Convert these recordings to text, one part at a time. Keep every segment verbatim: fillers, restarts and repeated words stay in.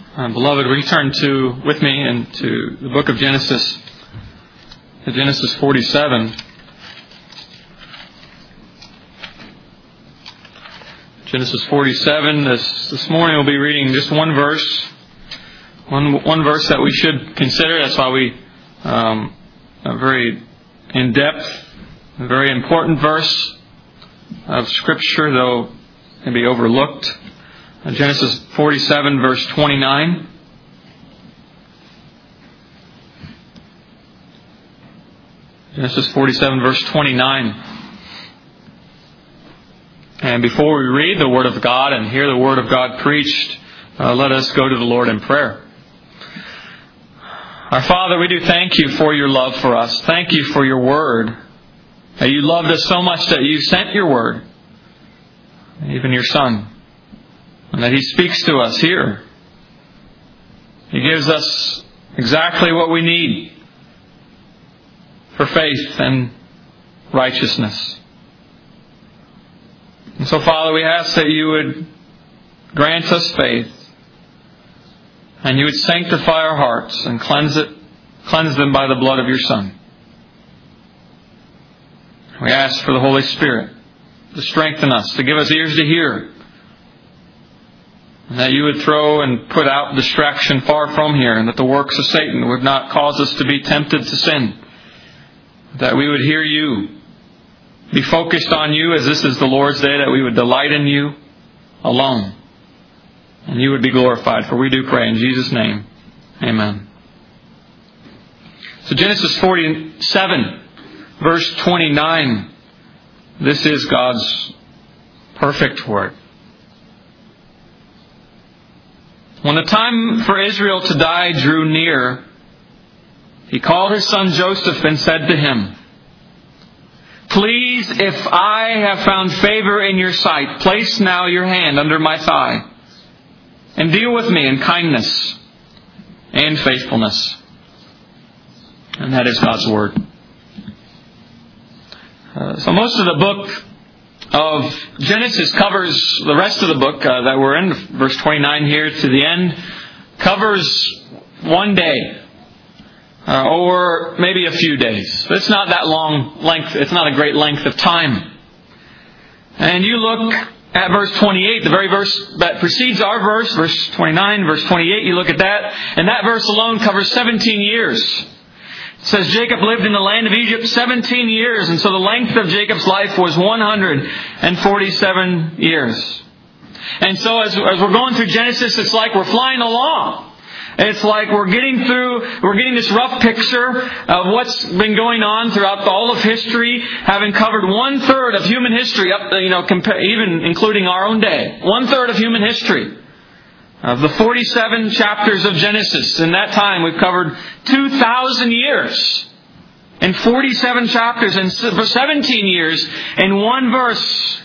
Uh, beloved, we turn to, with me, into the book of Genesis, to Genesis forty-seven. Genesis forty-seven. This this morning we'll be reading just one verse, one one verse that we should consider. That's why we um, a very in depth, a very important verse of Scripture, though can be overlooked. Uh, Genesis forty-seven, verse twenty-nine. Genesis forty-seven, verse twenty-nine. And before we read the Word of God and hear the Word of God preached, uh, let us go to the Lord in prayer. Our Father, we do thank You for Your love for us. Thank You for Your Word. That You loved us so much that You sent Your Word, even Your Son, and that He speaks to us here. He gives us exactly what we need for faith and righteousness. And so, Father, we ask that You would grant us faith, and You would sanctify our hearts and cleanse it, cleanse them by the blood of Your Son. We ask for the Holy Spirit to strengthen us, to give us ears to hear, and that You would throw and put out distraction far from here, and that the works of Satan would not cause us to be tempted to sin. That we would hear You, be focused on You as this is the Lord's day, that we would delight in You alone, and You would be glorified. For we do pray in Jesus' name. Amen. So Genesis forty-seven, verse twenty-nine. This is God's perfect Word. When the time for Israel to die drew near, He called His son Joseph and said to him, "Please, if I have found favor in Your sight, place now Your hand under my thigh, and deal with me in kindness and faithfulness." And that is God's Word. Uh, so most of the book of Genesis covers, the rest of the book uh, that we're in, verse twenty-nine here to the end, covers one day. Uh, or maybe a few days. It's not that long length. It's not a great length of time. And you look at verse twenty-eight, the very verse that precedes our verse, verse twenty-nine, verse twenty-eight, you look at that, and that verse alone covers seventeen years. It says Jacob lived in the land of Egypt seventeen years, and so the length of Jacob's life was one hundred forty-seven years. And so as, as we're going through Genesis, it's like we're flying along. It's like we're getting through, we're getting this rough picture of what's been going on throughout all of history, having covered one third of human history, up, you know, compa- even including our own day. One third of human history. Of the forty-seven chapters of Genesis, in that time we've covered two thousand years in forty-seven chapters and for seventeen years in one verse.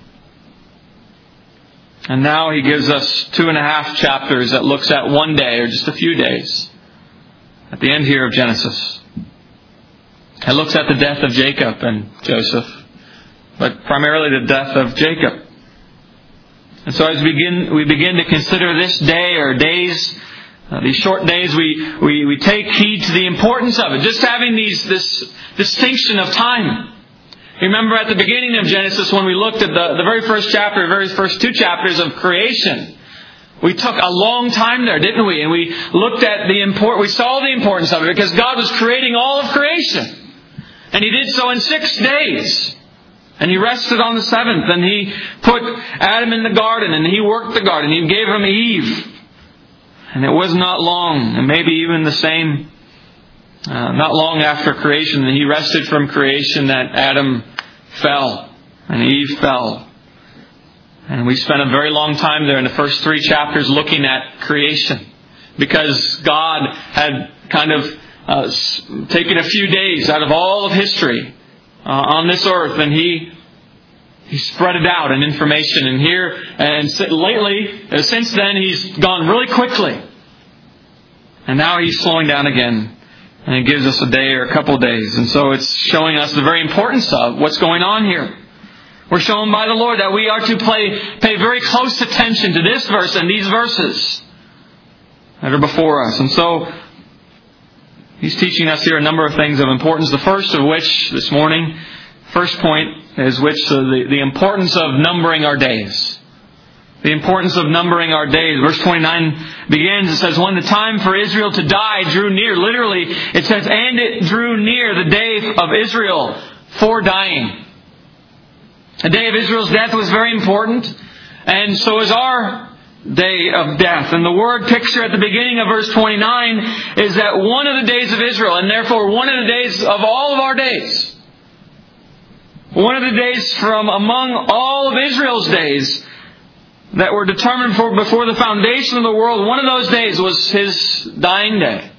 And now He gives us two and a half chapters that looks at one day or just a few days at the end here of Genesis. It looks at the death of Jacob and Joseph, but primarily the death of Jacob. And so as we begin, we begin to consider this day or days, uh, these short days, we, we, we take heed to the importance of it. Just having these this distinction of time. Remember at the beginning of Genesis when we looked at the, the very first chapter, the very first two chapters of creation. We took a long time there, didn't we? And we looked at the import. We saw the importance of it because God was creating all of creation. And He did so in six days. And He rested on the seventh. And He put Adam in the garden and He worked the garden. He gave him Eve. And it was not long, and maybe even the same Uh, not long after creation, He rested from creation, that Adam fell and Eve fell. And we spent a very long time there in the first three chapters looking at creation. Because God had kind of uh, taken a few days out of all of history uh, on this earth, and He He spread it out in information. And here, and lately, uh, since then, He's gone really quickly. And now He's slowing down again. And He gives us a day or a couple of days. And so it's showing us the very importance of what's going on here. We're shown by the Lord that we are to play, pay very close attention to this verse and these verses. that are before us. And so, he's teaching us here a number of things of importance. The first of which, this morning, first point is which uh, the, the importance of numbering our days. The importance of numbering our days. Verse twenty-nine begins, it says, when the time for Israel to die drew near, literally, it says, and it drew near the day of Israel for dying. The day of Israel's death was very important, and so is our day of death. And the word picture at the beginning of verse twenty-nine is that one of the days of Israel, and therefore one of the days of all of our days, one of the days from among all of Israel's days that were determined for before the foundation of the world, one of those days was His dying day.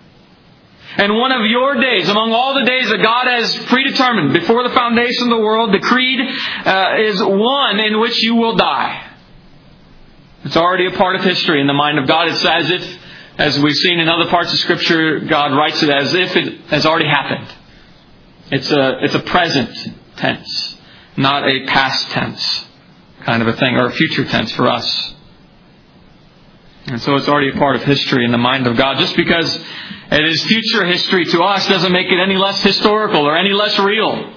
And one of your days, among all the days that God has predetermined before the foundation of the world, decreed, uh, is one in which you will die. It's already a part of history in the mind of God. It's as if, as we've seen in other parts of Scripture, God writes it as if it has already happened. It's a, it's a present tense, not a past tense kind of a thing, or a future tense for us. And so it's already a part of history in the mind of God. Just because it is future history to us doesn't make it any less historical or any less real.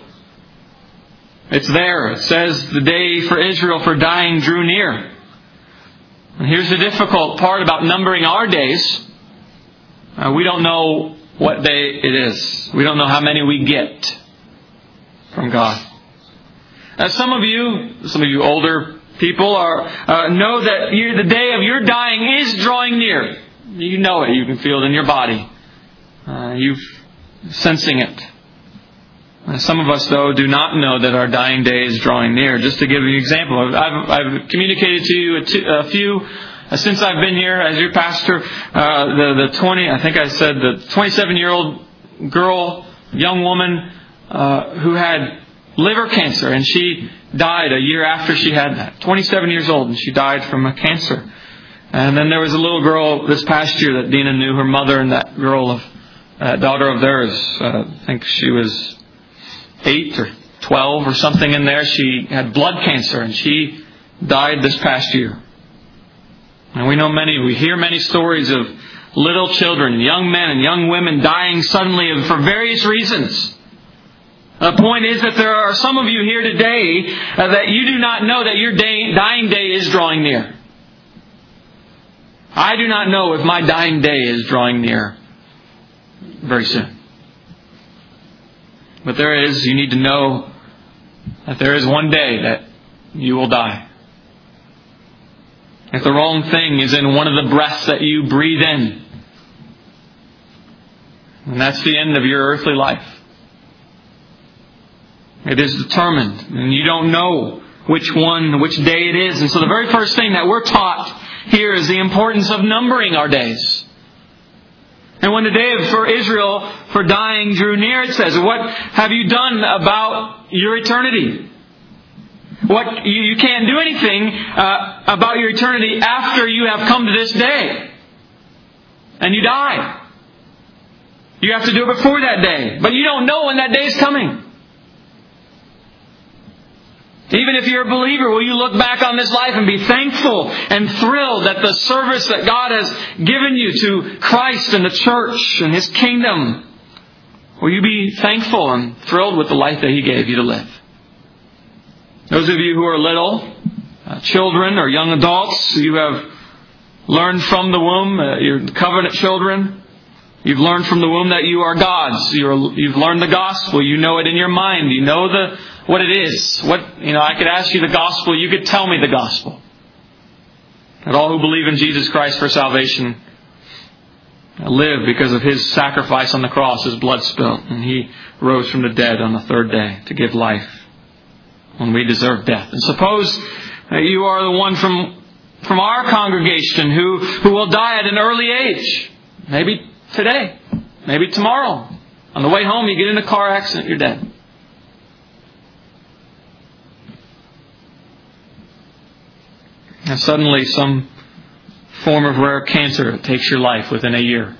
It's there. It says the day for Israel for dying drew near. And here's the difficult part about numbering our days. Uh, we don't know what day it is. We don't know how many we get from God. Now, some of you, some of you older people, are uh, know that you, the day of your dying is drawing near. You know it. You can feel it in your body. Uh, you're sensing it. Uh, some of us, though, do not know that our dying day is drawing near. Just to give you an example, I've, I've communicated to you a, t- a few uh, since I've been here as your pastor. Uh, the the twenty, I think I said the twenty-seven-year-old girl, young woman uh, who had liver cancer, and she died a year after she had that. twenty-seven years old, and she died from a cancer. And then there was a little girl this past year that Dina knew, her mother, and that girl of that daughter of theirs. Uh, I think she was eight or twelve or something in there. She had blood cancer, and she died this past year. And we know many, we hear many stories of little children, young men and young women dying suddenly for various reasons. The point is that there are some of you here today uh, that you do not know that your day, dying day is drawing near. I do not know if my dying day is drawing near very soon. But there is, you need to know that there is one day that you will die. If the wrong thing is in one of the breaths that you breathe in, and that's the end of your earthly life. It is determined, and you don't know which one, which day it is. And so the very first thing that we're taught here is the importance of numbering our days. And when the day for Israel for dying drew near, it says, what have you done about your eternity? What you, you can't do anything uh, about your eternity after you have come to this day. And you die. You have to do it before that day. But you don't know when that day is coming. Even if you're a believer, will you look back on this life and be thankful and thrilled at the service that God has given you to Christ and the church and His kingdom? Will you be thankful and thrilled with the life that He gave you to live? Those of you who are little, uh, children or young adults, you have learned from the womb, uh, you're covenant children. You've learned from the womb that you are God's. You're, you've learned the gospel. You know it in your mind. You know the what it is. What you know, I could ask you the gospel. You could tell me the gospel. That all who believe in Jesus Christ for salvation live because of His sacrifice on the cross, His blood spilt, and He rose from the dead on the third day to give life when we deserve death. And suppose that you are the one from from our congregation who who will die at an early age, maybe today, maybe tomorrow. On the way home, you get in a car accident, you're dead. And suddenly some form of rare cancer takes your life within a year.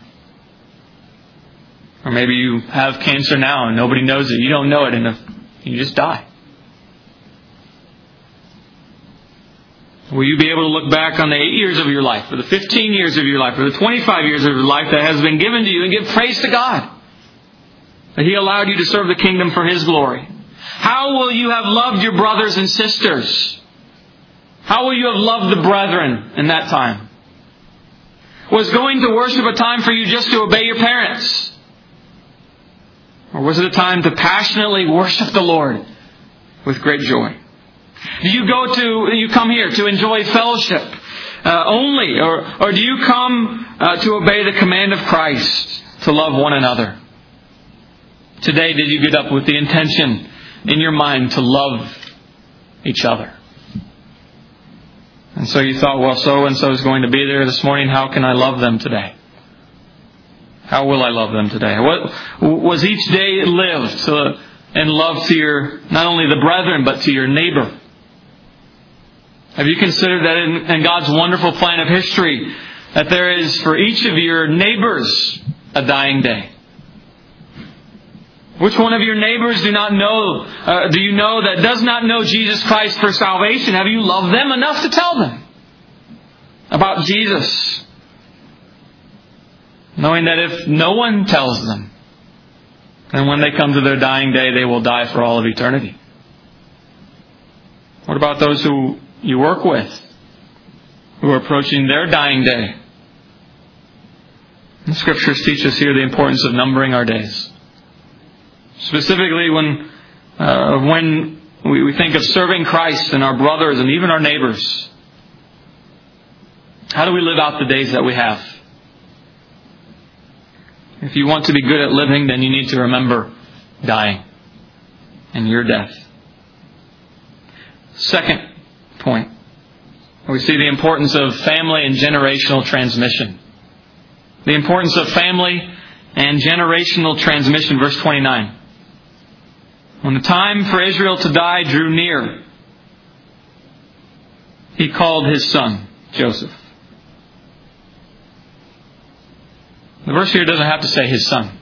Or maybe you have cancer now and nobody knows it. You don't know it and you just die. Will you be able to look back on the eight years of your life, or the fifteen years of your life, or the twenty-five years of your life that has been given to you and give praise to God that He allowed you to serve the kingdom for His glory? How will you have loved your brothers and sisters? How will you have loved the brethren in that time? Was going to worship a time for you just to obey your parents? Or was it a time to passionately worship the Lord with great joy? Do you go to, you come here to enjoy fellowship uh, only? Or, or do you come uh, to obey the command of Christ to love one another? Today, did you get up with the intention in your mind to love each other? And so you thought, well, so-and-so is going to be there this morning. How can I love them today? How will I love them today? What was each day lived to, in love to your, not only the brethren, but to your neighbor? Have you considered that in, in God's wonderful plan of history, that there is for each of your neighbors a dying day? Which one of your neighbors do not know, uh, do you know that does not know Jesus Christ for salvation? Have you loved them enough to tell them about Jesus? Knowing that if no one tells them, then when they come to their dying day, they will die for all of eternity. What about those who you work with, who are approaching their dying day? The Scriptures teach us here the importance of numbering our days. Specifically when uh, when we, we think of serving Christ and our brothers and even our neighbors. How do we live out the days that we have? If you want to be good at living, then you need to remember dying and your death. Second point, we see the importance of family and generational transmission. The importance of family and generational transmission. Verse twenty-nine. When the time for Israel to die drew near, he called his son, Joseph. The verse here doesn't have to say his son.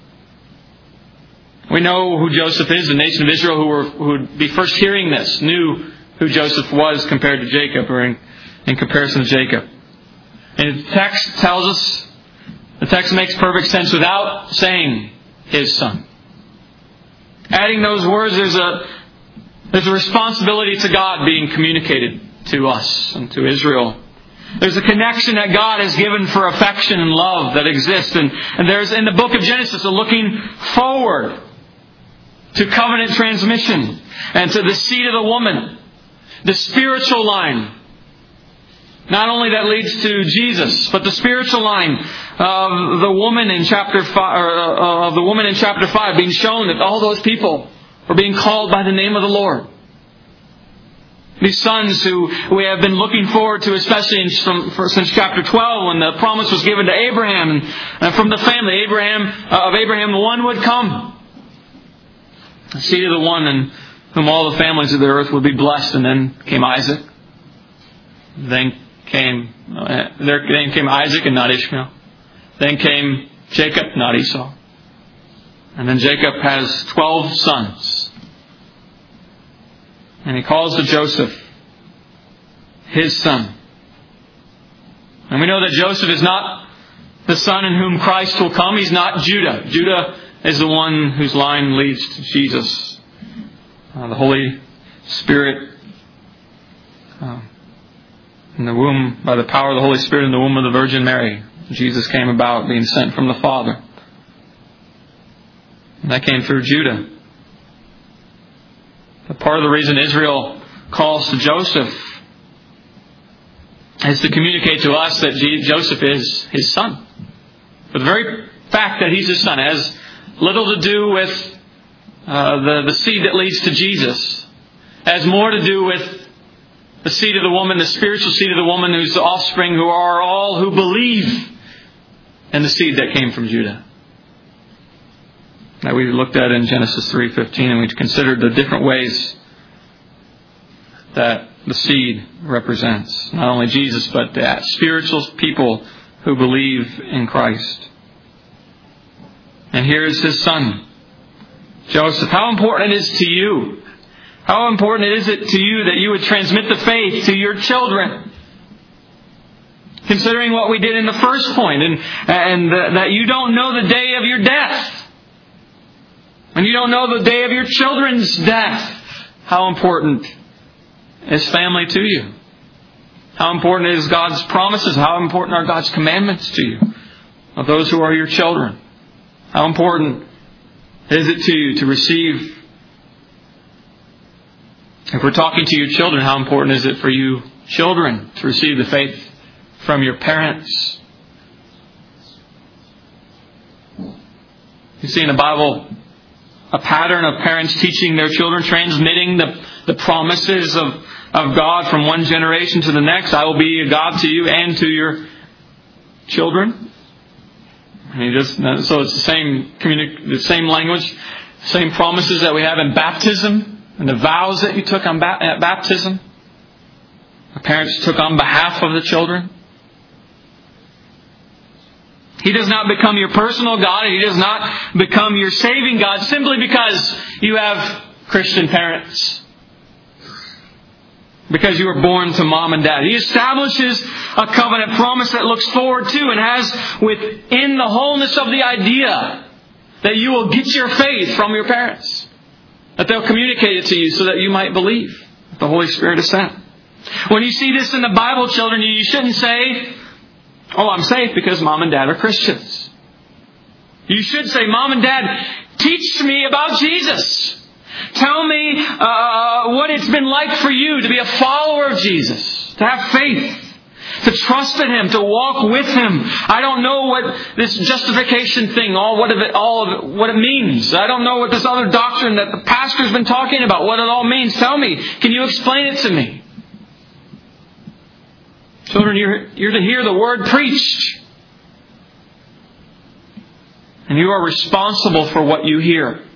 We know who Joseph is. The nation of Israel who, were, who would be first hearing this knew who Joseph was compared to Jacob, or in, in comparison to Jacob. And the text tells us, the text makes perfect sense without saying his son. Adding those words, there's a there's a responsibility to God being communicated to us and to Israel. There's a connection that God has given for affection and love that exists. And, and there's in the book of Genesis a looking forward to covenant transmission and to the seed of the woman, the spiritual line. Not only that leads to Jesus, but the spiritual line of the woman in chapter five, or uh, of the woman in chapter five, being shown that all those people are being called by the name of the Lord. These sons who we have been looking forward to, especially in, from, for, since chapter twelve, when the promise was given to Abraham, and, and from the family Abraham uh, of Abraham, the one would come, the seed of the one in whom all the families of the earth would be blessed. And then came Isaac. Then came uh, there. Then came Isaac and not Ishmael. Then came Jacob, not Esau. And then Jacob has twelve sons. And he calls to Joseph his son. And we know that Joseph is not the son in whom Christ will come. He's not Judah. Judah is the one whose line leads to Jesus. Uh, the Holy Spirit uh, in the womb, by the power of the Holy Spirit in the womb of the Virgin Mary, Jesus came about being sent from the Father. And that came through Judah. But part of the reason Israel calls to Joseph is to communicate to us that Joseph is his son. For the very fact that he's his son has little to do with uh, the, the seed that leads to Jesus. It has more to do with the seed of the woman, the spiritual seed of the woman whose offspring, who are all who believe in the seed that came from Judah. That we looked at in Genesis three fifteen, and we considered the different ways that the seed represents not only Jesus, but the spiritual people who believe in Christ. And here is his son, Joseph. How important it is to you, How important is it to you that you would transmit the faith to your children? Considering what we did in the first point, and, and that you don't know the day of your death. And you don't know the day of your children's death. How important is family to you? How important is God's promises? How important are God's commandments to you? Of those who are your children. How important is it to you to receive? If we're talking to your children, how important is it for you children to receive the faith from your parents? You see in the Bible a pattern of parents teaching their children, transmitting the, the promises of, of God from one generation to the next. I will be a God to you and to your children. I mean, just, so it's the same communi- the same language, same promises that we have in baptism. And the vows that you took on ba- at baptism, the parents took on behalf of the children. He does not become your personal God. He does not become your saving God simply because you have Christian parents. Because you were born to mom and dad. He establishes a covenant promise that looks forward to and has within the wholeness of the idea that you will get your faith from your parents. That they'll communicate it to you so that you might believe that the Holy Spirit is sent. When you see this in the Bible, children, you shouldn't say, oh, I'm safe because mom and dad are Christians. You should say, mom and dad, teach me about Jesus. Tell me uh, what it's been like for you to be a follower of Jesus, to have faith, to trust in Him, to walk with Him. I don't know what this justification thing, all what of it, all of it, what it means. I don't know what this other doctrine that the pastor's been talking about, what it all means. Tell me. Can you explain it to me? Children, you're, you're to hear the word preached. And you are responsible for what you hear.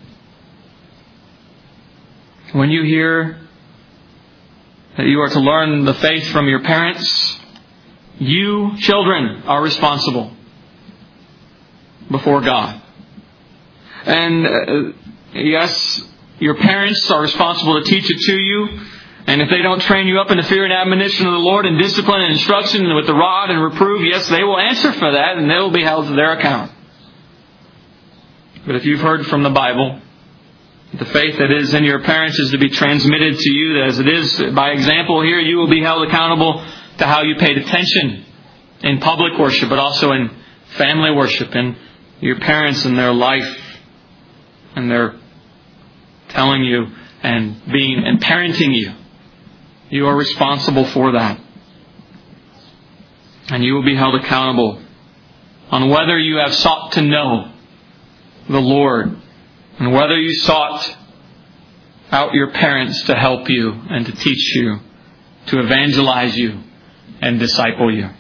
When you hear that you are to learn the faith from your parents, you, children, are responsible before God. And uh, yes, your parents are responsible to teach it to you. And if they don't train you up in the fear and admonition of the Lord and discipline and instruction and with the rod and reprove, yes, they will answer for that and they will be held to their account. But if you've heard from the Bible, the faith that is in your parents is to be transmitted to you as it is by example here, you will be held accountable to how you paid attention in public worship, but also in family worship, and your parents and their life, and their telling you and being and parenting you. You are responsible for that. And you will be held accountable on whether you have sought to know the Lord, and whether you sought out your parents to help you and to teach you, to evangelize you and disciple you.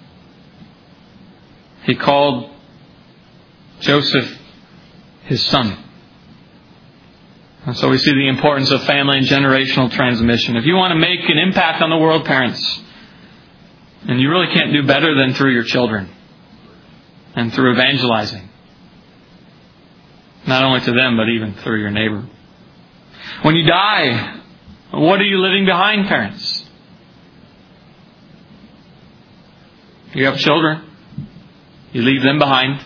He called Joseph his son. And so we see the importance of family and generational transmission. If you want to make an impact on the world, parents, and you really can't do better than through your children and through evangelizing. Not only to them, but even through your neighbor. When you die, what are you leaving behind, parents? You have children. You leave them behind.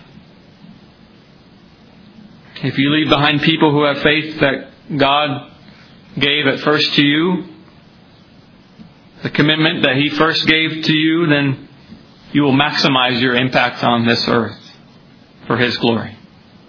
If you leave behind people who have faith that God gave at first to you, the commitment that He first gave to you, then you will maximize your impact on this earth for His glory.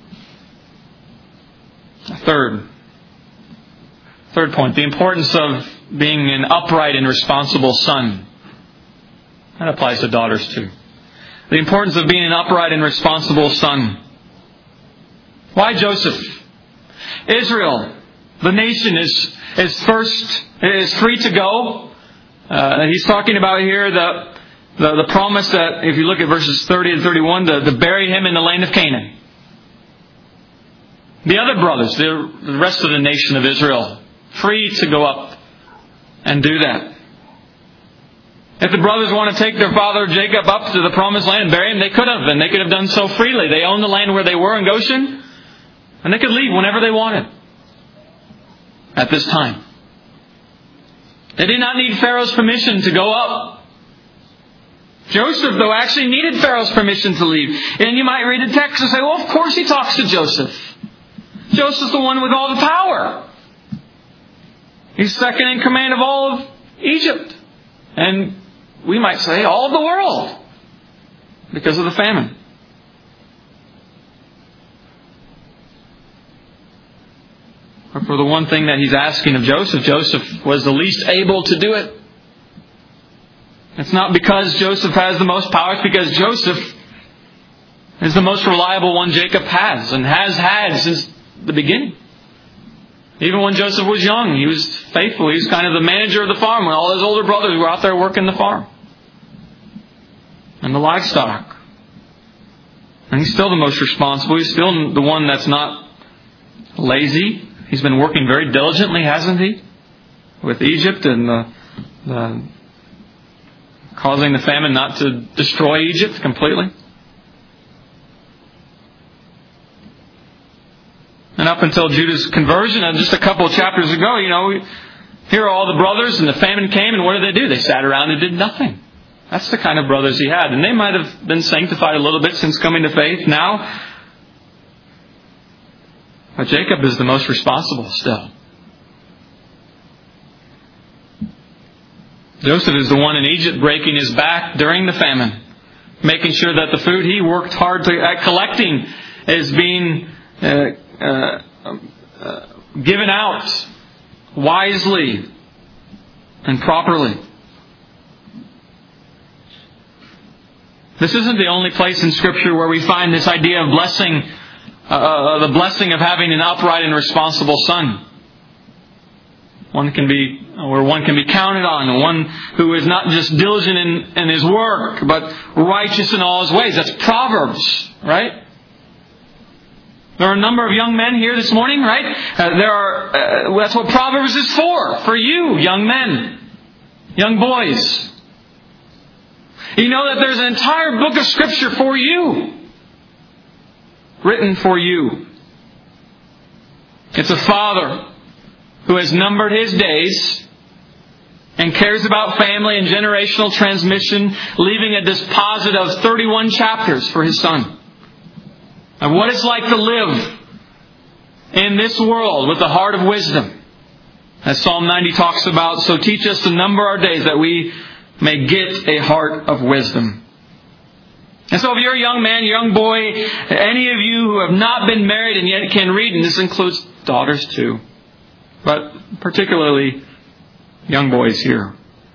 Third, third point, the importance of being an upright and responsible son. That applies to daughters too. The importance of being an upright and responsible son. Why Joseph? Israel, the nation, is is first is free to go. Uh, he's talking about here the, the the promise that if you look at verses thirty and thirty-one, to, to bury him in the land of Canaan. The other brothers, the, the rest of the nation of Israel, free to go up and do that. If the brothers want to take their father Jacob up to the promised land and bury him, they could have, and they could have done so freely. They owned the land where they were in Goshen, and they could leave whenever they wanted at this time. They did not need Pharaoh's permission to go up. Joseph, though, actually needed Pharaoh's permission to leave. And you might read the text and say, well, of course he talks to Joseph. Joseph's the one with all the power. He's second in command of all of Egypt. And we might say all of the world because of the famine. But for the one thing that he's asking of Joseph, Joseph was the least able to do it. It's not because Joseph has the most power, it's because Joseph is the most reliable one Jacob has and has had since the beginning. Even when Joseph was young, he was faithful. He was kind of the manager of the farm when all his older brothers were out there working the farm and the livestock. And he's still the most responsible. He's still the one that's not lazy. He's been working very diligently, hasn't he? With Egypt and the, the causing the famine not to destroy Egypt completely. And up until Judah's conversion, and just a couple of chapters ago, you know, here are all the brothers, and the famine came, and what did they do? They sat around and did nothing. That's the kind of brothers he had. And they might have been sanctified a little bit since coming to faith now. But Jacob is the most responsible still. Joseph is the one in Egypt breaking his back during the famine, making sure that the food he worked hard to, at collecting is being uh, uh, uh, given out wisely and properly. This isn't the only place in Scripture where we find this idea of blessing, uh, the blessing of having an upright and responsible son. One can be, or one can be counted on, one who is not just diligent in, in his work, but righteous in all his ways. That's Proverbs, right? There are a number of young men here this morning, right? Uh, there are. Uh, that's what Proverbs is for, for you, young men, young boys. You know that there's an entire book of Scripture for you, written for you. It's a father who has numbered his days and cares about family and generational transmission, leaving a deposit of thirty-one chapters for his son. And what it's like to live in this world with the heart of wisdom. As Psalm ninety talks about, so teach us to number our days that we may get a heart of wisdom. And so if you're a young man, young boy, any of you who have not been married and yet can read, and this includes daughters too, but particularly young boys here.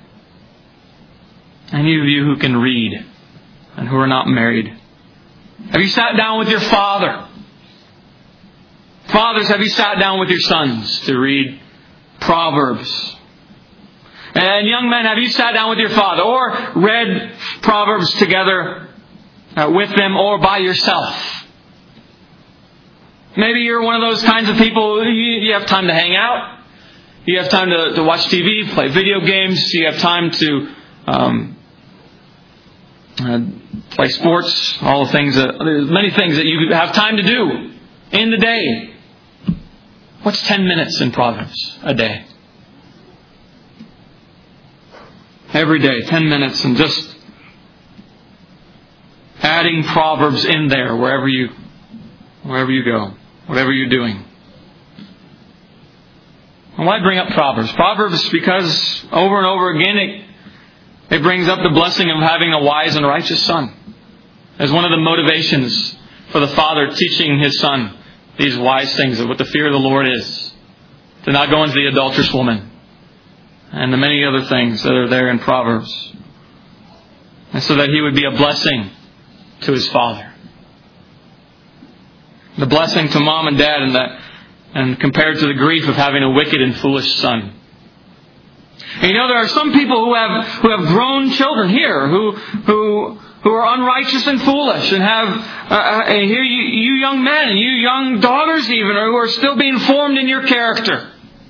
Any of you who can read and who are not married. Have you sat down with your father? Fathers, have you sat down with your sons to read Proverbs? And young men, have you sat down with your father or read Proverbs together uh, with them or by yourself? Maybe you're one of those kinds of people, you, you have time to hang out. You have time to, to watch T V, play video games. You have time to um, uh, play sports, all the things that, there's many things that you have time to do in the day. What's ten minutes in Proverbs a day? Every day, ten minutes, and just adding Proverbs in there wherever you wherever you go, whatever you're doing. And why bring up Proverbs? Proverbs because over and over again it, it brings up the blessing of having a wise and righteous son. As one of the motivations for the father teaching his son these wise things of what the fear of the Lord is. To not go into the adulterous woman. And the many other things that are there in Proverbs. And so that he would be a blessing to his father. The blessing to mom and dad, and that, and compared to the grief of having a wicked and foolish son. And you know, there are some people who have who have grown children here who who who are unrighteous and foolish, and have uh, and here you, you young men and you young daughters even who are still being formed in your character.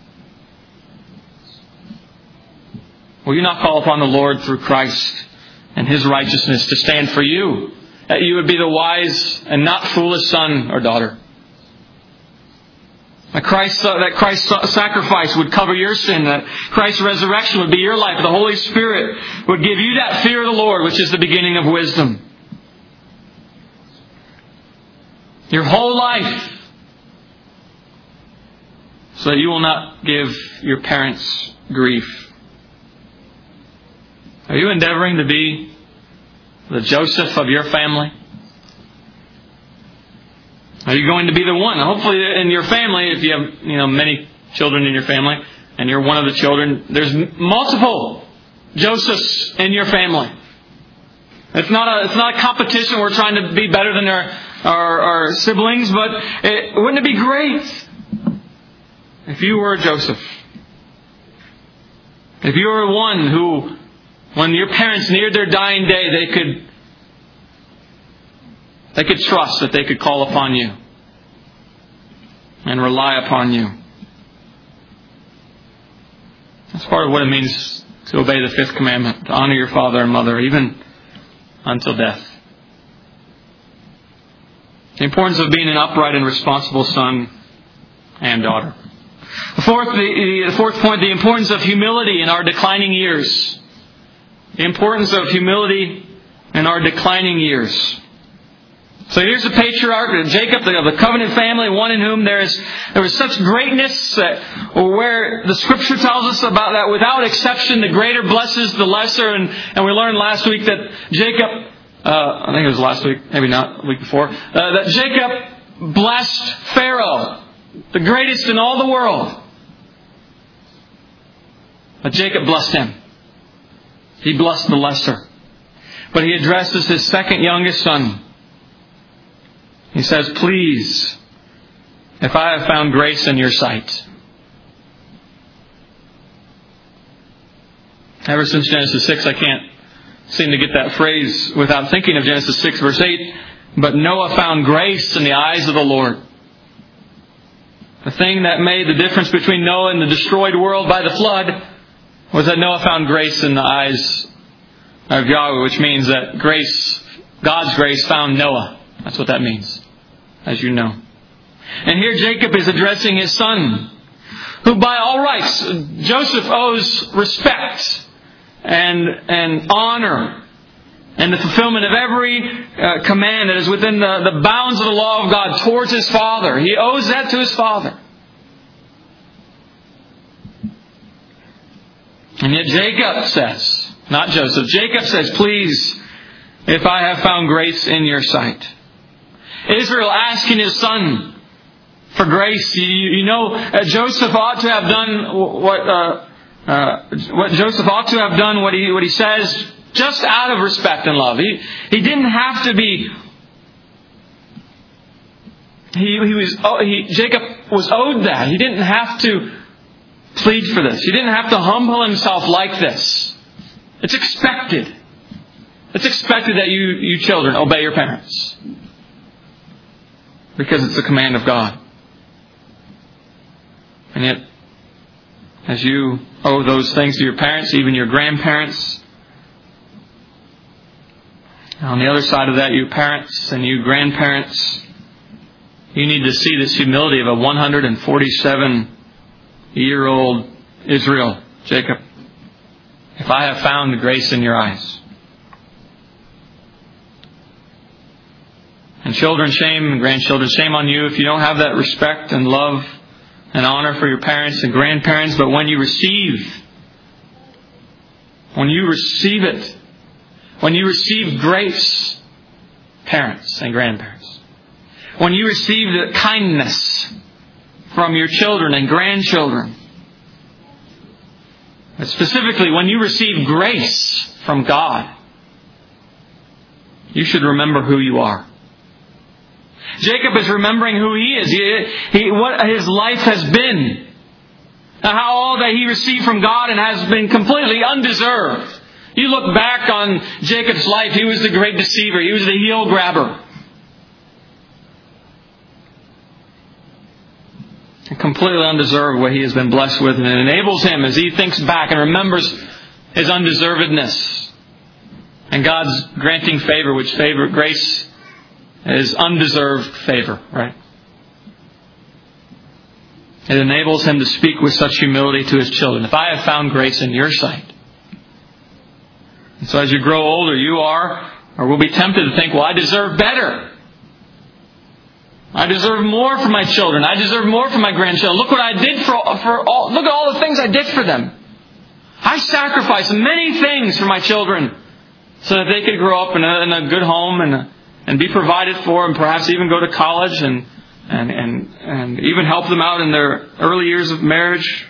Will you not call upon the Lord through Christ and His righteousness to stand for you? That you would be the wise and not foolish son or daughter. That Christ's, uh, that Christ's sacrifice would cover your sin. That Christ's resurrection would be your life. The Holy Spirit would give you that fear of the Lord, which is the beginning of wisdom. Your whole life. So that you will not give your parents grief. Are you endeavoring to be the Joseph of your family? Are you going to be the one? Hopefully in your family, if you have you know many children in your family, and you're one of the children, there's multiple Josephs in your family. It's not a it's not a competition. We're trying to be better than our our, our siblings, but it, wouldn't it be great if you were Joseph? If you were one who, when your parents neared their dying day, they could they could trust that they could call upon you and rely upon you. That's part of what it means to obey the fifth commandment, to honor your father and mother, even until death. The importance of being an upright and responsible son and daughter. The fourth, the, the fourth point, the importance of humility in our declining years. The importance of humility in our declining years. So here's the patriarch, Jacob, of the covenant family, one in whom there is there was such greatness that where the Scripture tells us about that without exception, the greater blesses the lesser. And, and we learned last week that Jacob, uh, I think it was last week, maybe not, the week before, uh, that Jacob blessed Pharaoh, the greatest in all the world. But Jacob blessed him. He blessed the lesser. But he addresses his second youngest son. He says, please, if I have found grace in your sight. Ever since Genesis six, I can't seem to get that phrase without thinking of Genesis six, verse eight. But Noah found grace in the eyes of the Lord. The thing that made the difference between Noah and the destroyed world by the flood was that Noah found grace in the eyes of Yahweh, which means that grace, God's grace found Noah. That's what that means, as you know. And here Jacob is addressing his son, who by all rights, Joseph owes respect and, and honor and the fulfillment of every uh, command that is within the, the bounds of the law of God towards his father. He owes that to his father. And yet Jacob says, not Joseph, Jacob says, please, if I have found grace in your sight. Israel asking his son for grace. You, you know, uh, Joseph ought to have done what uh, uh, what Joseph ought to have done. What he what he says, just out of respect and love. He he didn't have to be. He he was oh, he Jacob was owed that. He didn't have to plead for this. He didn't have to humble himself like this. It's expected. It's expected that you you children obey your parents. Because it's the command of God. And yet, as you owe those things to your parents, even your grandparents, on the other side of that, you parents and you grandparents, you need to see this humility of a one hundred forty-seven year old Israel, Jacob. If I have found grace in your eyes. And children, shame, and grandchildren, shame on you if you don't have that respect and love and honor for your parents and grandparents. But when you receive, when you receive it, when you receive grace, parents and grandparents, when you receive the kindness from your children and grandchildren, but specifically when you receive grace from God, you should remember who you are. Jacob is remembering who he is, he, he, what his life has been, how all that he received from God and has been completely undeserved. You look back on Jacob's life, he was the great deceiver, he was the heel grabber. And completely undeserved what he has been blessed with, and it enables him as he thinks back and remembers his undeservedness and God's granting favor, which favor, grace is undeserved favor, right? It enables him to speak with such humility to his children. If I have found grace in your sight. And so as you grow older, you are, or will be tempted to think, well, I deserve better. I deserve more for my children. I deserve more for my grandchildren. Look what I did for, for all, look at all the things I did for them. I sacrificed many things for my children so that they could grow up in a, in a good home and, and be provided for and perhaps even go to college and, and, and, and even help them out in their early years of marriage.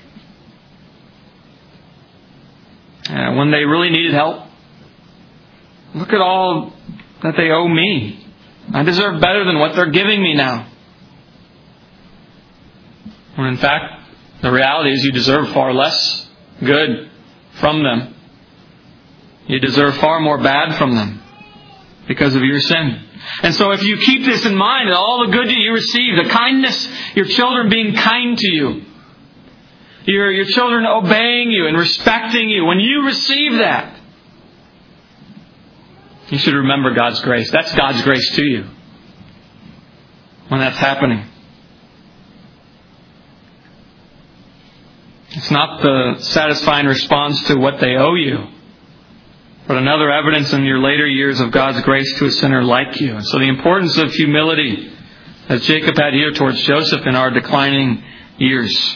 And when they really needed help. Look at all that they owe me. I deserve better than what they're giving me now. When in fact, the reality is you deserve far less good from them. You deserve far more bad from them because of your sin. And so if you keep this in mind, all the good that you receive, the kindness, your children being kind to you, your, your children obeying you and respecting you, when you receive that, you should remember God's grace. That's God's grace to you when that's happening. It's not the satisfying response to what they owe you, but another evidence in your later years of God's grace to a sinner like you. And so the importance of humility, as Jacob had here towards Joseph in our declining years,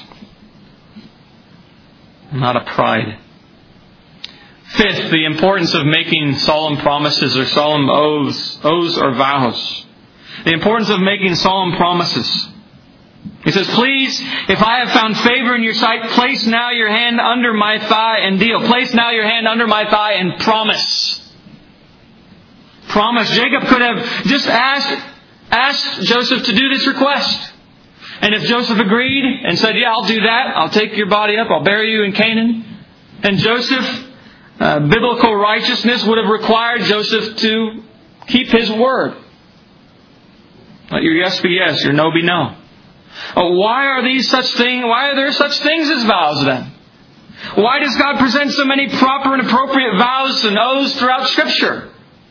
not a pride. Fifth, the importance of making solemn promises or solemn oaths, oaths or vows. The importance of making solemn promises. He says, please, if I have found favor in your sight, place now your hand under my thigh and deal. Place now your hand under my thigh and promise. Promise. Jacob could have just asked, asked Joseph to do this request. And if Joseph agreed and said, yeah, I'll do that. I'll take your body up. I'll bury you in Canaan. And Joseph, uh, biblical righteousness would have required Joseph to keep his word. Let your yes be yes, your no be no. Oh, why are these such things? Why are there such things as vows then? Why does God present so many proper and appropriate vows and oaths throughout Scripture?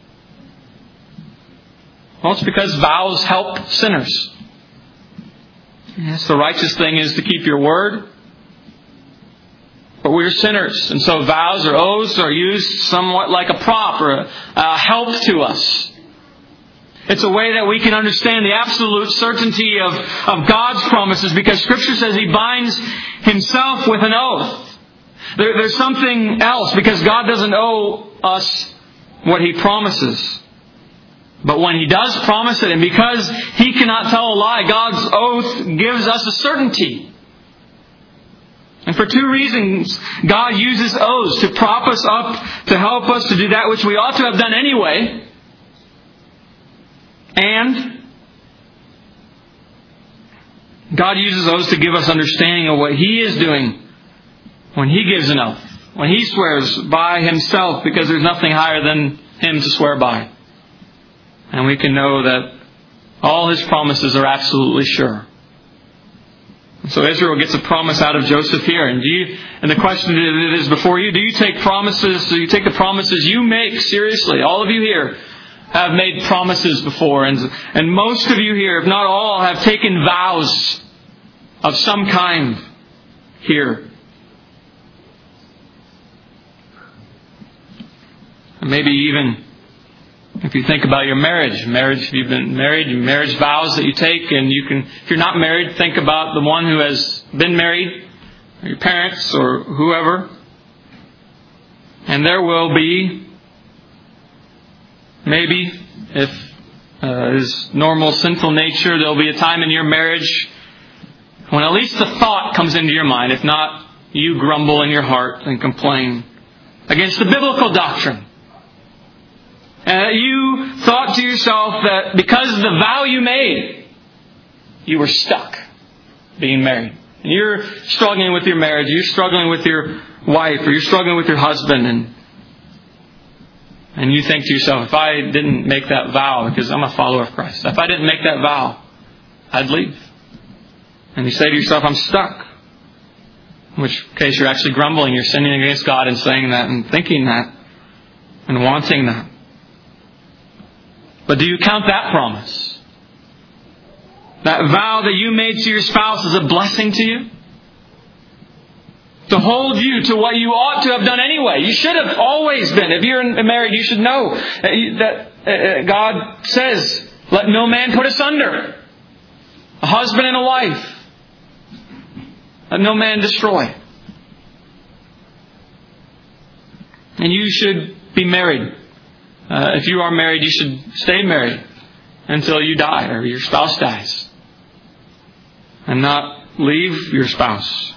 Well, it's because vows help sinners. Yes, the righteous thing is to keep your word. But we're sinners. And so vows or oaths are used somewhat like a prop or a, a help to us. It's a way that we can understand the absolute certainty of, of God's promises, because Scripture says He binds Himself with an oath. There, there's something else, because God doesn't owe us what He promises. But when He does promise it, and because He cannot tell a lie, God's oath gives us a certainty. And for two reasons, God uses oaths to prop us up, to help us to do that which we ought to have done anyway. And God uses oaths to give us understanding of what He is doing when He gives an oath, when He swears by Himself, because there's nothing higher than Him to swear by. And we can know that all His promises are absolutely sure. And so Israel gets a promise out of Joseph here. And do you, and the question that is before you, do you take promises, do you take the promises you make seriously? All of you here have made promises before, and, and most of you here, if not all, have taken vows of some kind here. And maybe even if you think about your marriage, marriage, if you've been married, your marriage vows that you take, and you can, if you're not married, think about the one who has been married, or your parents, or whoever. And there will be, maybe, if uh, his normal sinful nature, there'll be a time in your marriage when at least the thought comes into your mind. If not, you grumble in your heart and complain against the biblical doctrine. And you thought to yourself that because of the vow you made, you were stuck being married. And you're struggling with your marriage, you're struggling with your wife, or you're struggling with your husband, and And you think to yourself, if I didn't make that vow, because I'm a follower of Christ, if I didn't make that vow, I'd leave. And you say to yourself, I'm stuck. In which case you're actually grumbling, you're sinning against God and saying that and thinking that and wanting that. But do you count that promise? That vow that you made to your spouse is a blessing to you? To hold you to what you ought to have done anyway. You should have always been. If you're married, you should know that God says, let no man put asunder. A husband and a wife. Let no man destroy. And you should be married. Uh, if you are married, you should stay married until you die or your spouse dies. And not leave your spouse.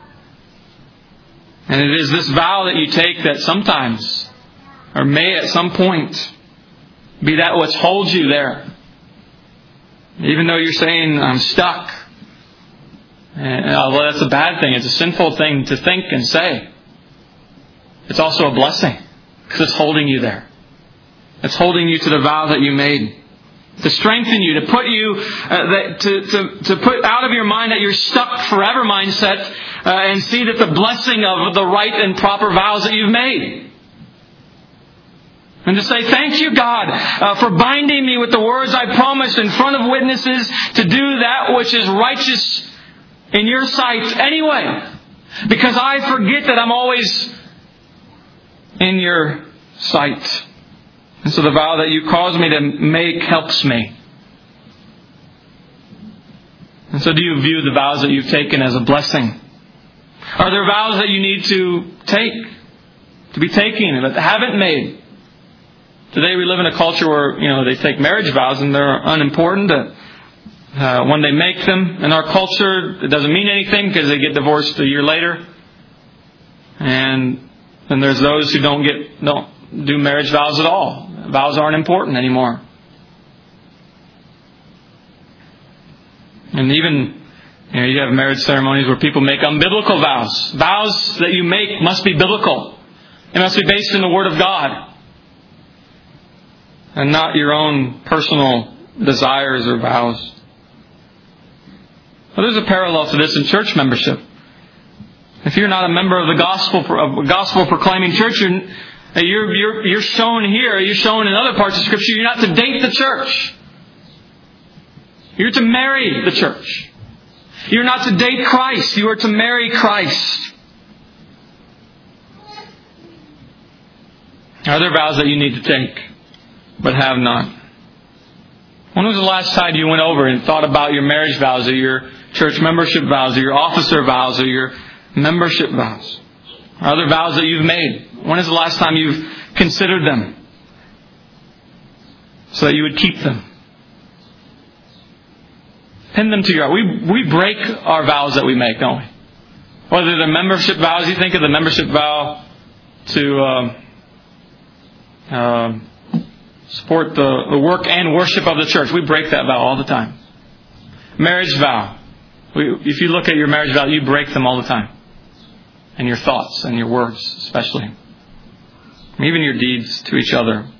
And it is this vow that you take that sometimes, or may at some point, be that what holds you there. Even though you're saying, I'm stuck. And, uh, well, that's a bad thing. It's a sinful thing to think and say. It's also a blessing. Because it's holding you there. It's holding you to the vow that you made. To strengthen you, to put you, uh, that, to, to, to put out of your mind that you're stuck forever mindset, uh, and see that the blessing of the right and proper vows that you've made. And to say, thank you, God, uh, for binding me with the words I promised in front of witnesses to do that which is righteous in your sight anyway. Because I forget that I'm always in your sight. And so the vow that you cause me to make helps me. And so do you view the vows that you've taken as a blessing? Are there vows that you need to take, to be taking, that haven't made? Today we live in a culture where, you know, they take marriage vows and they're unimportant. Uh, when they make them in our culture, it doesn't mean anything because they get divorced a year later. And then there's those who don't get don't do marriage vows at all. Vows aren't important anymore. And even, you know, you have marriage ceremonies where people make unbiblical vows. Vows that you make must be biblical. It must be based in the Word of God. And not your own personal desires or vows. Well, there's a parallel to this in church membership. If you're not a member of the gospel, of a gospel proclaiming church, you're, you're, you're, you're shown here, you're shown in other parts of Scripture, you're not to date the church. You're to marry the church. You're not to date Christ. You are to marry Christ. Are there vows that you need to take, but have not? When was the last time you went over and thought about your marriage vows, or your church membership vows, or your officer vows, or your membership vows? Are there vows that you've made? When is the last time you've considered them so that you would keep them? Pin them to your heart. We, we break our vows that we make, don't we? Whether they're membership vows, you think of the membership vow to um, uh, support the, the work and worship of the church. We break that vow all the time. Marriage vow. We, if you look at your marriage vow, you break them all the time. And your thoughts and your words especially. Even your deeds to each other.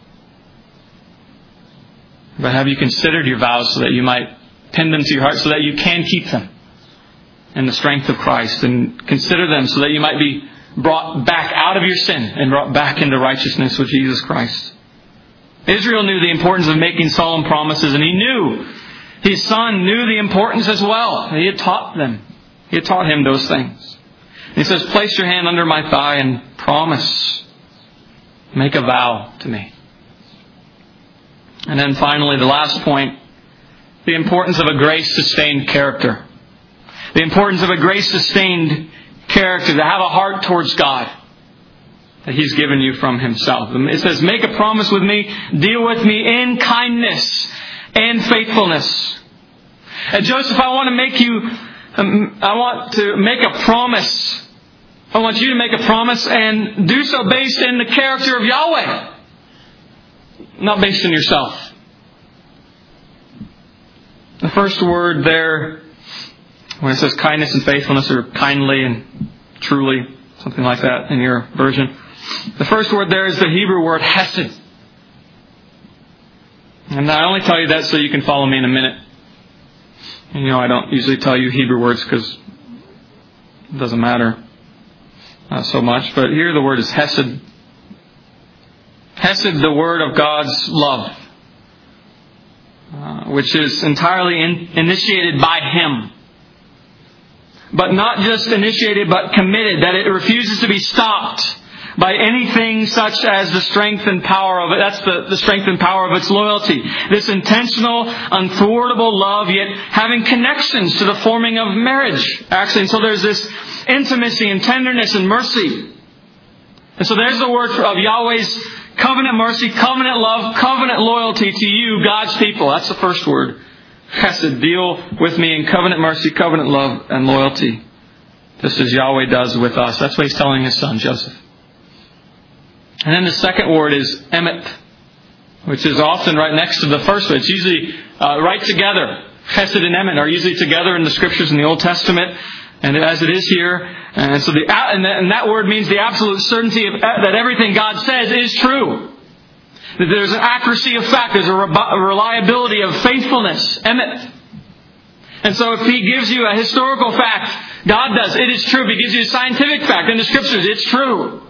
But have you considered your vows so that you might pin them to your heart, so that you can keep them in the strength of Christ, and consider them so that you might be brought back out of your sin and brought back into righteousness with Jesus Christ. Israel knew the importance of making solemn promises, and he knew his son knew the importance as well. He had taught them. He had taught him those things. He says, place your hand under my thigh and promise. Make a vow to me. And then finally, the last point, the importance of a grace-sustained character. The importance of a grace-sustained character, to have a heart towards God that He's given you from Himself. It says, make a promise with me, deal with me in kindness and faithfulness. And Joseph, I want to make you, um, I want to make a promise. I want you to make a promise and do so based in the character of Yahweh, not based in yourself. The first word there, when it says kindness and faithfulness, or kindly and truly, something like that in your version. The first word there is the Hebrew word hesed. And I only tell you that so you can follow me in a minute. And you know, I don't usually tell you Hebrew words because it doesn't matter uh, so much. But here the word is hesed. Hesed, the word of God's love. Uh, which is entirely in, initiated by Him. But not just initiated, but committed, that it refuses to be stopped by anything such as the strength and power of it. That's the, the strength and power of its loyalty. This intentional, unthwartable love, yet having connections to the forming of marriage, actually. And so there's this intimacy and tenderness and mercy. And so there's the word of Yahweh's covenant mercy, covenant love, covenant loyalty to you, God's people. That's the first word. Chesed, deal with me in covenant mercy, covenant love, and loyalty. Just as Yahweh does with us. That's what He's telling His son, Joseph. And then the second word is emet, which is often right next to the first word. It's usually uh, right together. Chesed and emet are usually together in the Scriptures in the Old Testament, and as it is here. And so the and that, and that word means the absolute certainty of, that everything God says is true. That there's an accuracy of fact. There's a reliability of faithfulness. Emet. And so if He gives you a historical fact, God does. It is true. If He gives you a scientific fact in the Scriptures, it's true.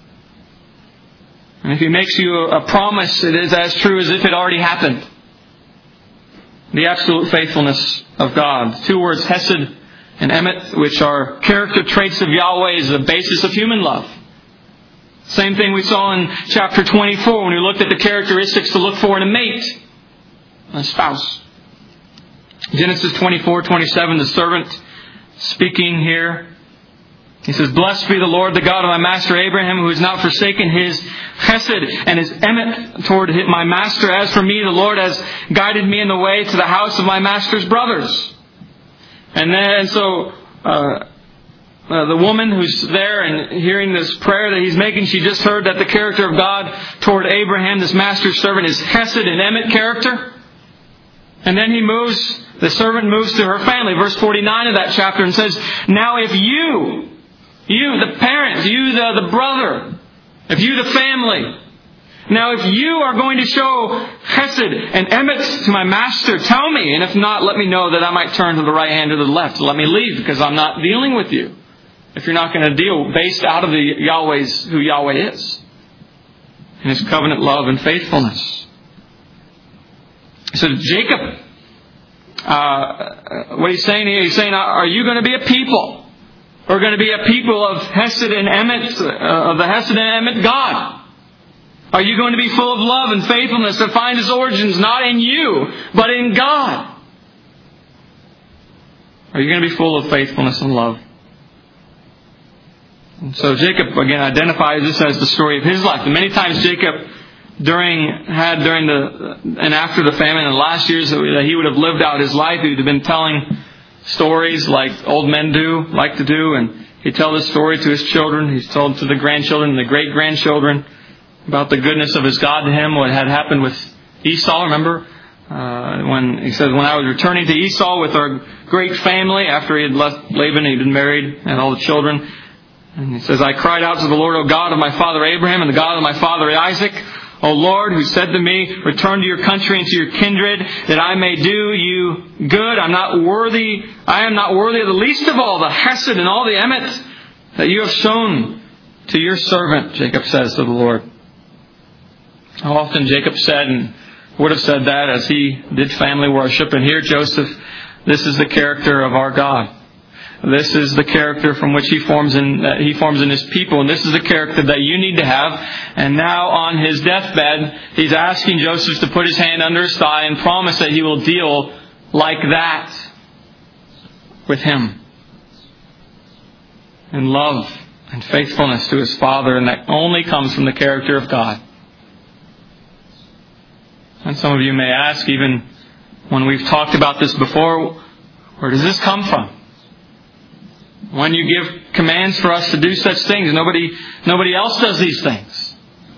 And if He makes you a promise, it is as true as if it already happened. The absolute faithfulness of God. Two words, Hesed and Emet, which are character traits of Yahweh, is the basis of human love. Same thing we saw in chapter twenty-four when we looked at the characteristics to look for in a mate, a spouse. Genesis twenty-four twenty-seven, the servant speaking here. He says, "Blessed be the Lord, the God of my master Abraham, who has not forsaken His chesed and His emet toward my master. As for me, the Lord has guided me in the way to the house of my master's brothers." And then so uh, uh, the woman who's there and hearing this prayer that he's making, she just heard that the character of God toward Abraham, this master servant, is chesed and emet character. And then he moves, the servant moves to her family, verse forty-nine of that chapter, and says, "Now if you, you, the parent, you, the, the brother, if you, the family, now if you are going to show chesed and emet to my master, tell me. And if not, let me know that I might turn to the right hand or the left. Let me leave, because I'm not dealing with you. If you're not going to deal based out of the Yahweh's, who Yahweh is, and His covenant love and faithfulness." So Jacob, uh, what he's saying here, he's saying, are you going to be a people? Or going to be a people of Hesed and Emet, uh, of the Hesed and Emet God? Are you going to be full of love and faithfulness that find its origins not in you, but in God? Are you going to be full of faithfulness and love? And so Jacob, again, identifies this as the story of his life. And many times Jacob during had during the and after the famine in the last years that he would have lived out his life, he would have been telling stories like old men do, like to do, and he'd tell this story to his children. He's told to the grandchildren and the great-grandchildren about the goodness of his God to him, what had happened with Esau. Remember, uh, when he says, when I was returning to Esau with our great family, after he had left Laban, he'd been married, and all the children. And he says, I cried out to the Lord, O God of my father Abraham and the God of my father Isaac, O Lord, who said to me, return to your country and to your kindred, that I may do you good. I'm not worthy, I am not worthy of the least of all the Hesed and all the Emet that you have shown to your servant, Jacob says to the Lord. How often Jacob said and would have said that as he did family worship. And here Joseph, this is the character of our God. This is the character from which he forms in uh, he forms in his people, and this is the character that you need to have. And now on his deathbed, he's asking Joseph to put his hand under his thigh and promise that he will deal like that with him, in love and faithfulness to his father, and that only comes from the character of God. And some of you may ask, even when we've talked about this before, where does this come from? When you give commands for us to do such things, nobody nobody else does these things.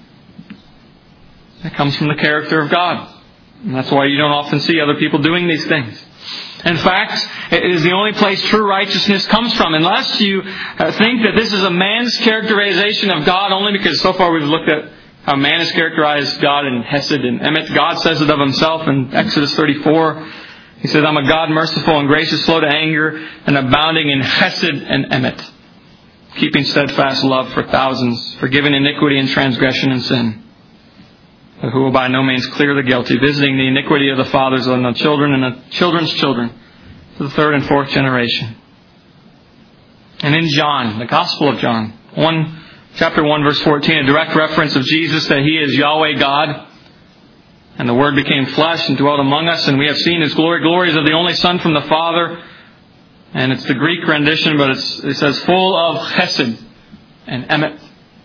It comes from the character of God. And that's why you don't often see other people doing these things. In fact, it is the only place true righteousness comes from. Unless you think that this is a man's characterization of God, only because so far we've looked at how man has characterized God in Hesed and Emet. God says it of himself in Exodus thirty-four. He says, I'm a God merciful and gracious, slow to anger, and abounding in Hesed and Emet, keeping steadfast love for thousands, forgiving iniquity and transgression and sin. but who will by no means clear the guilty, visiting the iniquity of the fathers on the children and the children's children to the third and fourth generation. And in John, the Gospel of John, one chapter one, verse fourteen, a direct reference of Jesus that He is Yahweh God. And the Word became flesh and dwelt among us, and we have seen His glory, glories of the only Son from the Father. And it's the Greek rendition, but it's, it says, full of chesed and emet.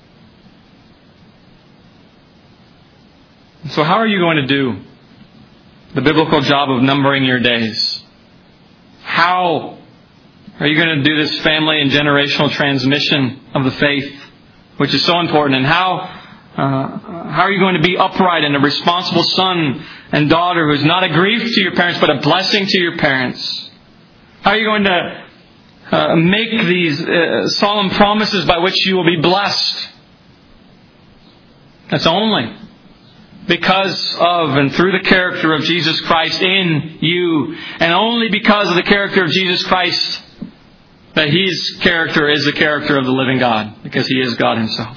So how are you going to do the biblical job of numbering your days? How are you going to do this family and generational transmission of the faith, which is so important? And how uh, how are you going to be upright and a responsible son and daughter who is not a grief to your parents but a blessing to your parents? How are you going to uh, make these uh, solemn promises by which you will be blessed? That's only because of and through the character of Jesus Christ in you, and only because of the character of Jesus Christ that His character is the character of the living God, because He is God Himself.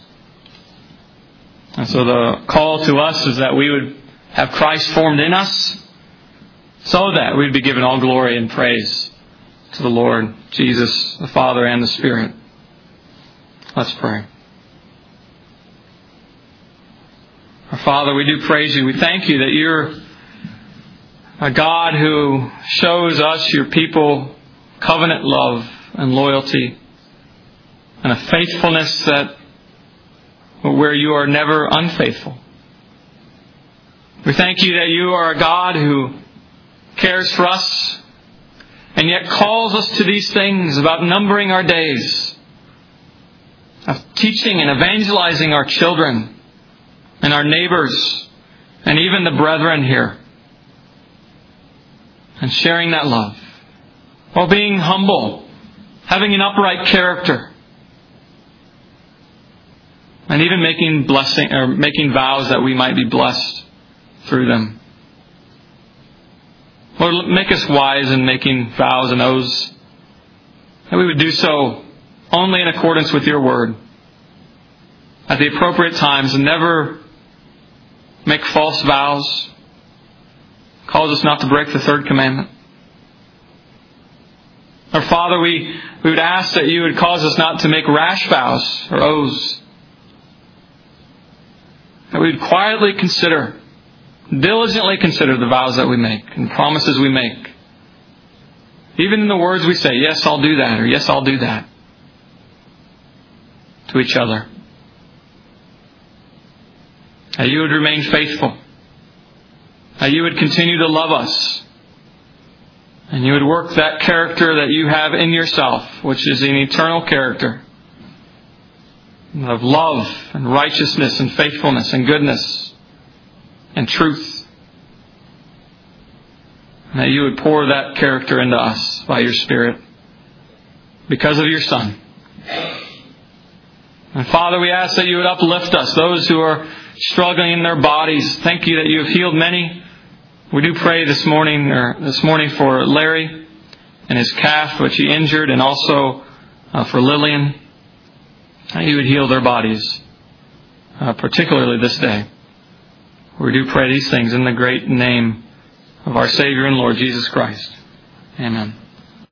And so the call to us is that we would have Christ formed in us so that we'd be given all glory and praise to the Lord, Jesus, the Father, and the Spirit. Let's pray. Our Father, we do praise You. We thank You that You're a God who shows us, Your people, covenant love and loyalty and a faithfulness that where You are never unfaithful. We thank You that You are a God who cares for us and yet calls us to these things about numbering our days, of teaching and evangelizing our children and our neighbors and even the brethren here, and sharing that love while being humble, having an upright character, and even making blessing or making vows that we might be blessed through them. Lord, make us wise in making vows and oaths, that we would do so only in accordance with Your Word at the appropriate times, and never make false vows. Calls us not to break the third commandment. Our Father, we, we would ask that You would cause us not to make rash vows or oaths. That we would quietly consider, diligently consider the vows that we make and promises we make. Even in the words we say, yes, I'll do that, or yes, I'll do that, to each other. That You would remain faithful. That You would continue to love us. And You would work that character that You have in Yourself, which is an eternal character of love and righteousness and faithfulness and goodness and truth. And that You would pour that character into us by Your Spirit because of Your Son. And Father, we ask that You would uplift us, those who are struggling in their bodies. Thank You that You have healed many. We do pray this morning or this morning for Larry and his calf, which he injured, and also uh, for Lillian. That You would heal their bodies, uh, particularly this day. We do pray these things in the great name of our Savior and Lord Jesus Christ. Amen.